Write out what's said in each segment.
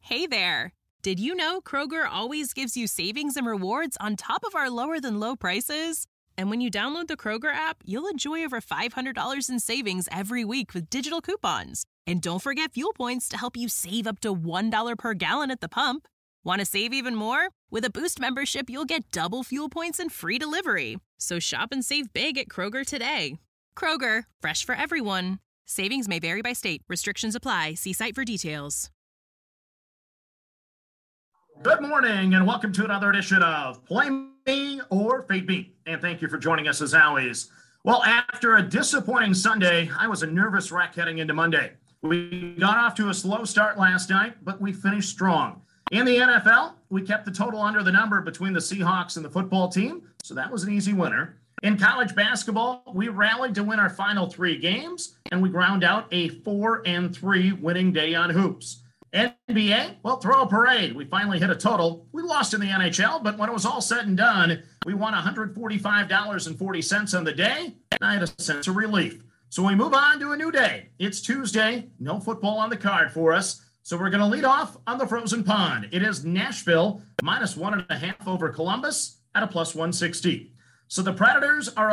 Hey there! Did you know Kroger always gives you savings and rewards on top of our lower-than-low prices? And when you download the Kroger app, you'll enjoy over $500 in savings every week with digital coupons. And don't forget fuel points to help you save up to $1 per gallon at the pump. Want to save even more? With a Boost membership, you'll get double fuel points and free delivery. So shop and save big at Kroger today. Kroger, fresh for everyone. Savings may vary by state. Restrictions apply. See site for details. Good morning and welcome to another edition of Play Me or Fade Me. And thank you for joining us as always. Well, after a disappointing Sunday, I was a nervous wreck heading into Monday. We got off to a slow start last night, but we finished strong. In the NFL, we kept the total under the number between the Seahawks and the football team, so that was an easy winner. In college basketball, we rallied to win our final 3 games, and we ground out a 4-3 winning day on hoops. NBA, well, throw a parade. We finally hit a total. We lost in the NHL, but when it was all said and done, we won $145.40 on the day, and I had a sense of relief. So we move on to a new day. It's Tuesday, no football on the card for us, so we're going to lead off on the frozen pond. It is Nashville, -1.5 over Columbus at a +160. So the Predators are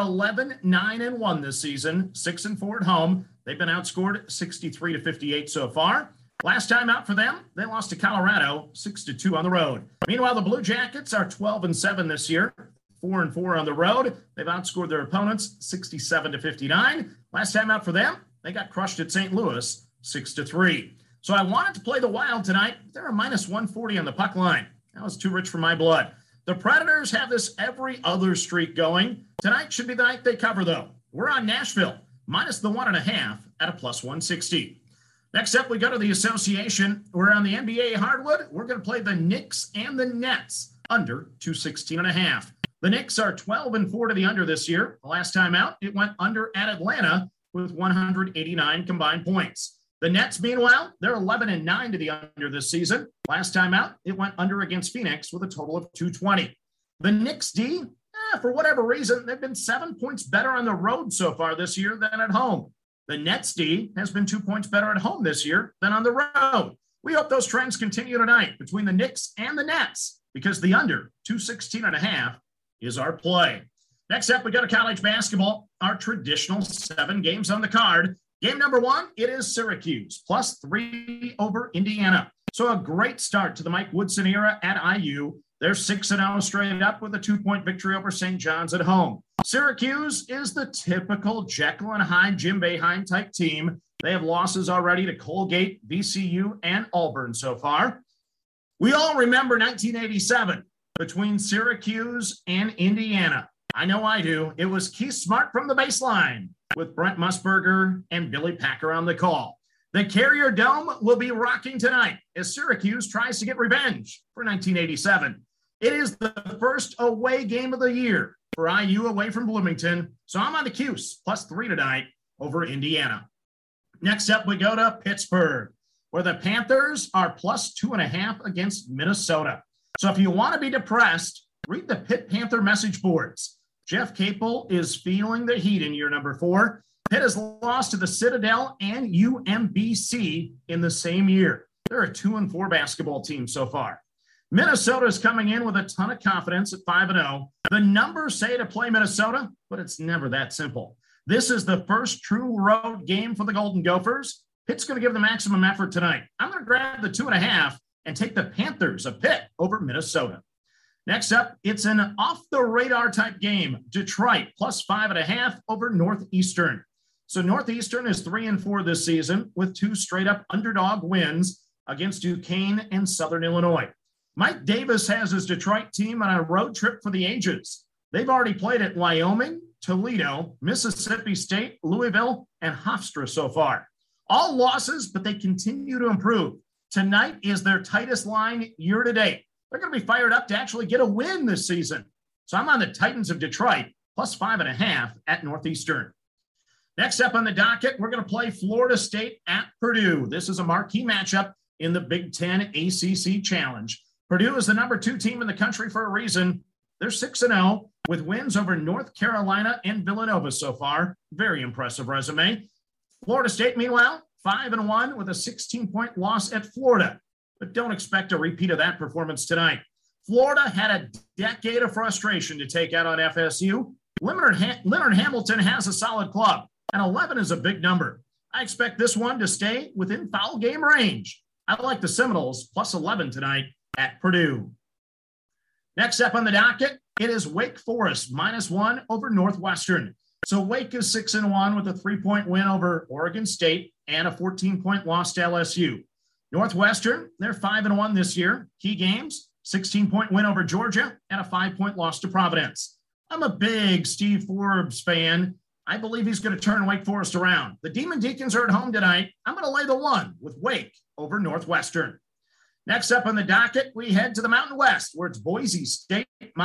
11-9-1 this season, 6-4 at home. They've been outscored 63-58 so far. Last time out for them, they lost to Colorado 6-2 on the road. Meanwhile, the Blue Jackets are 12-7 this year, 4-4 on the road. They've outscored their opponents 67-59. Last time out for them, they got crushed at St. Louis 6-3. So I wanted to play the Wild tonight. They're a -140 on the puck line. That was too rich for my blood. The Predators have this every other streak going. Tonight should be the night they cover, though. We're on Nashville, -1.5 at a +160. Next up, we go to the association. We're on the NBA hardwood. We're going to play the Knicks and the Nets under 216.5. The Knicks are 12-4 to the under this year. The last time out, it went under at Atlanta with 189 combined points. The Nets, meanwhile, they're 11-9 to the under this season. Last time out, it went under against Phoenix with a total of 220. The Knicks D, for whatever reason, they've been 7 points better on the road so far this year than at home. The Nets D has been 2 points better at home this year than on the road. We hope those trends continue tonight between the Knicks and the Nets because the under 216.5 is our play. Next up, we go to college basketball, our traditional 7 games on the card. Game number 1, it is Syracuse, +3 over Indiana. So a great start to the Mike Woodson era at IU. They're 6-0 straight up with a 2-point victory over St. John's at home. Syracuse is the typical Jekyll and Hyde, Jim Boeheim type team. They have losses already to Colgate, VCU, and Auburn so far. We all remember 1987 between Syracuse and Indiana. I know I do. It was Keith Smart from the baseline with Brent Musburger and Billy Packer on the call. The Carrier Dome will be rocking tonight as Syracuse tries to get revenge for 1987. It is the first away game of the year for IU away from Bloomington. So I'm on the Cuse, +3 tonight over Indiana. Next up, we go to Pittsburgh, where the Panthers are +2.5 against Minnesota. So if you want to be depressed, read the Pitt Panther message boards. Jeff Capel is feeling the heat in year number 4. Pitt has lost to the Citadel and UMBC in the same year. They're a 2-4 basketball team so far. Minnesota is coming in with a ton of confidence at 5-0. The numbers say to play Minnesota, but it's never that simple. This is the first true road game for the Golden Gophers. Pitt's going to give the maximum effort tonight. I'm going to grab the 2.5 and take the Panthers of Pitt over Minnesota. Next up, it's an off-the-radar type game. Detroit +5.5 over Northeastern. So Northeastern is 3-4 this season with 2 straight-up underdog wins against Duquesne and Southern Illinois. Mike Davis has his Detroit team on a road trip for the ages. They've already played at Wyoming, Toledo, Mississippi State, Louisville, and Hofstra so far. All losses, but they continue to improve. Tonight is their tightest line year to date. They're going to be fired up to actually get a win this season. So I'm on the Titans of Detroit, +5.5 at Northeastern. Next up on the docket, we're going to play Florida State at Purdue. This is a marquee matchup in the Big Ten ACC Challenge. Purdue is the number 2 team in the country for a reason. They're 6-0 with wins over North Carolina and Villanova so far. Very impressive resume. Florida State, meanwhile, 5-1 with a 16-point loss at Florida. but don't expect a repeat of that performance tonight. Florida had a decade of frustration to take out on FSU. Leonard Hamilton has a solid club, and 11 is a big number. I expect this one to stay within foul game range. I like the Seminoles plus 11 tonight at Purdue. Next up on the docket, it is Wake Forest -1 over Northwestern. So Wake is 6-1 with a 3-point win over Oregon State and a 14-point loss to LSU. Northwestern, they're 5-1 this year. Key games, 16-point win over Georgia and a 5-point loss to Providence. I'm a big Steve Forbes fan. I believe he's going to turn Wake Forest around. The Demon Deacons are at home tonight. I'm going to lay the 1 with Wake over Northwestern. Next up on the docket, we head to the Mountain West, where it's Boise State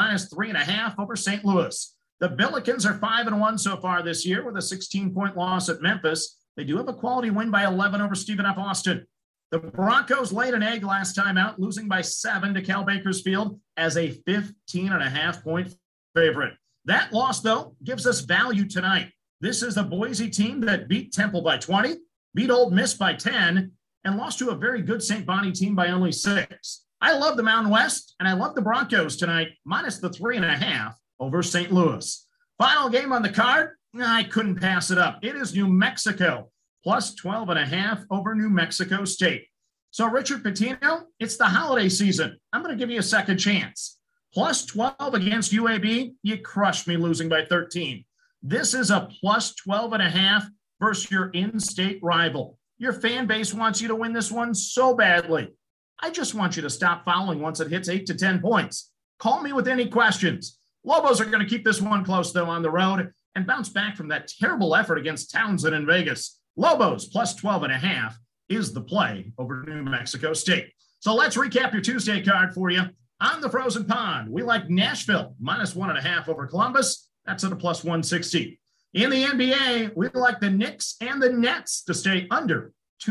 -3.5 over St. Louis. The Billikens are 5-1 so far this year with a 16-point loss at Memphis. They do have a quality win by 11 over Stephen F. Austin. The Broncos laid an egg last time out, losing by 7 to Cal Bakersfield as a 15.5-point favorite. That loss, though, gives us value tonight. This is the Boise team that beat Temple by 20, beat Ole Miss by 10, and lost to a very good St. Bonnie team by only 6. I love the Mountain West, and I love the Broncos tonight, minus the 3.5 over St. Louis. Final game on the card, I couldn't pass it up. It is New Mexico, plus 12.5 over New Mexico State. So, Richard Pitino, it's the holiday season. I'm going to give you a second chance. Plus 12 against UAB, you crushed me losing by 13. This is a plus 12.5 versus your in-state rival. Your fan base wants you to win this one so badly. I just want you to stop fouling once it hits 8 to 10 points. Call me with any questions. Lobos are going to keep this one close, though, on the road and bounce back from that terrible effort against Townsend in Vegas. Lobos plus 12.5 is the play over New Mexico State. So let's recap your Tuesday card for you. On the Frozen Pond, we like Nashville minus 1.5 over Columbus. That's at a plus 160. In the NBA, we like the Knicks and the Nets to stay under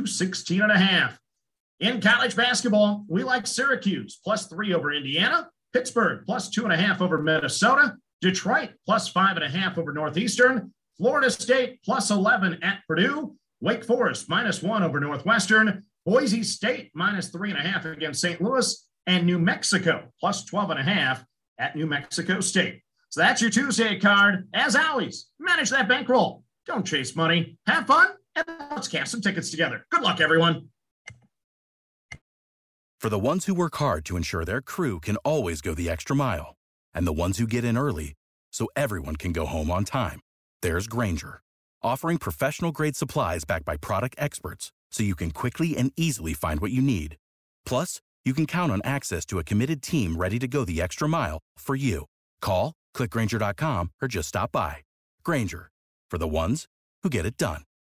216.5. In college basketball, we like Syracuse plus 3 over Indiana, Pittsburgh plus 2.5 over Minnesota, Detroit plus 5.5 over Northeastern, Florida State plus 11 at Purdue, Wake Forest minus 1 over Northwestern, Boise State minus 3.5 against St. Louis, and New Mexico plus 12.5 at New Mexico State. So that's your Tuesday card. As always, manage that bankroll. Don't chase money. Have fun, and let's cash some tickets together. Good luck, everyone. For the ones who work hard to ensure their crew can always go the extra mile, and the ones who get in early so everyone can go home on time, there's Grainger, offering professional-grade supplies backed by product experts so you can quickly and easily find what you need. Plus, you can count on access to a committed team ready to go the extra mile for you. Call, click Grainger.com, or just stop by. Grainger, for the ones who get it done.